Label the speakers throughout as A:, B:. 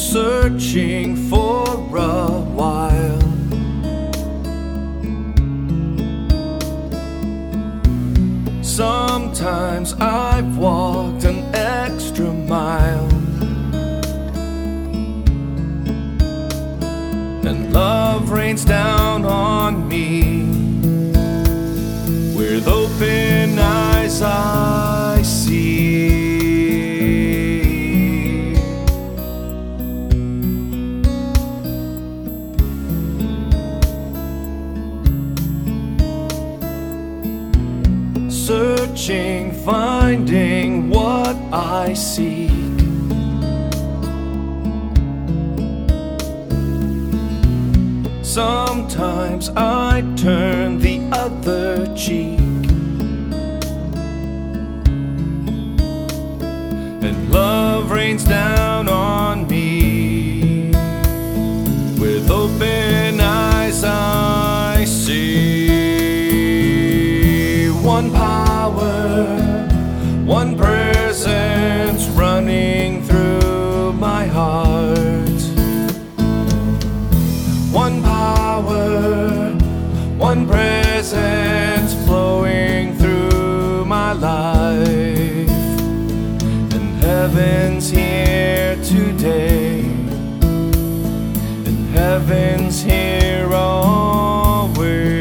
A: searching for a while. Sometimes I've walked an extra mile, and love rains down on me. With open eyes I see. Searching, finding what I seek. Sometimes I turn the other cheek, and love rains down on me. With open eyes I see. One power, one presence running through my heart. One power, one presence flowing through my life. And heaven's here today, and heaven's here always.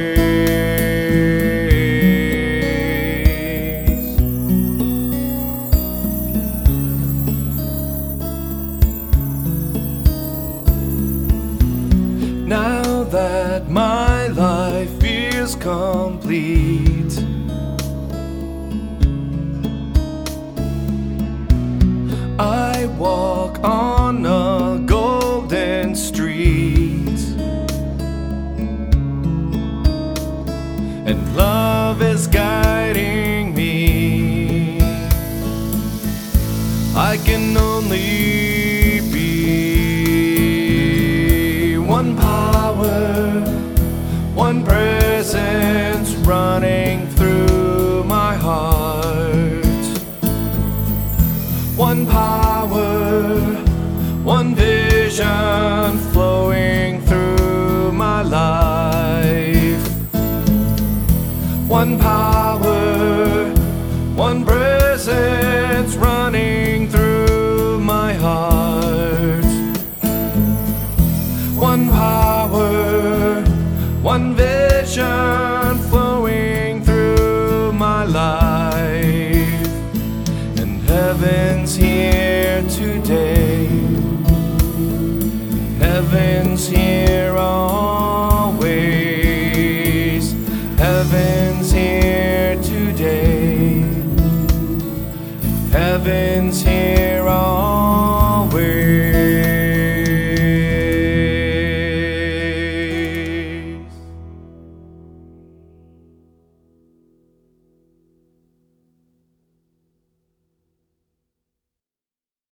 A: Now that my life is complete, I walk on a golden street, and love is guiding me. I can only be one power, one presence running through my heart. One power, one vision flowing through my life. One power, one presence running through my heart. One power, one vision flowing through my life. And heaven's here today, heaven's here always. Heaven's here today, heaven's here always.